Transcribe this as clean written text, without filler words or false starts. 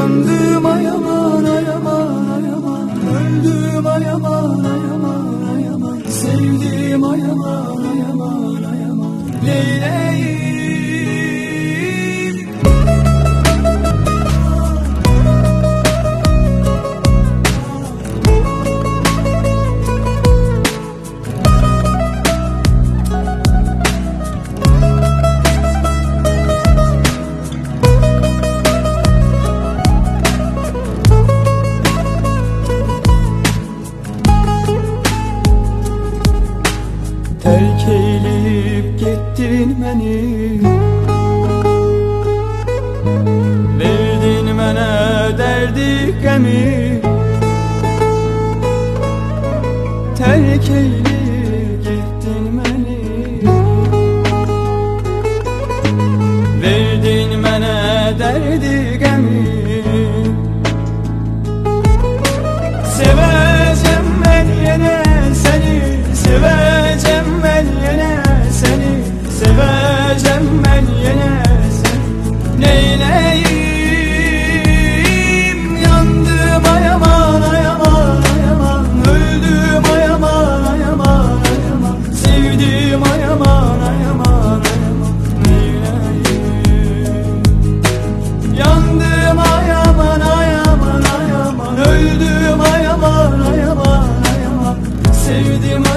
Yandım ay aman ay aman ay aman, öldüm ay aman ay aman ay aman, sevdim ay aman ay aman ay aman, neyleyim? Terk eyleyip gittin beni, verdin mənə derdi qəmi. Terk eyleyip gittin beni, verdin mənə derdi qəmi. Sevəcəm mən yenə səni, sevəcəm ben yine seni, seveceğim ben yine seni, neyleyim? Yandım ay aman ay aman ay aman, öldüm ay aman ay aman ay aman, sevdim ay aman ay aman ay aman, neyleyim? Yandım ay aman ay aman ay aman, öldüm ay aman ay aman ay aman, sevdim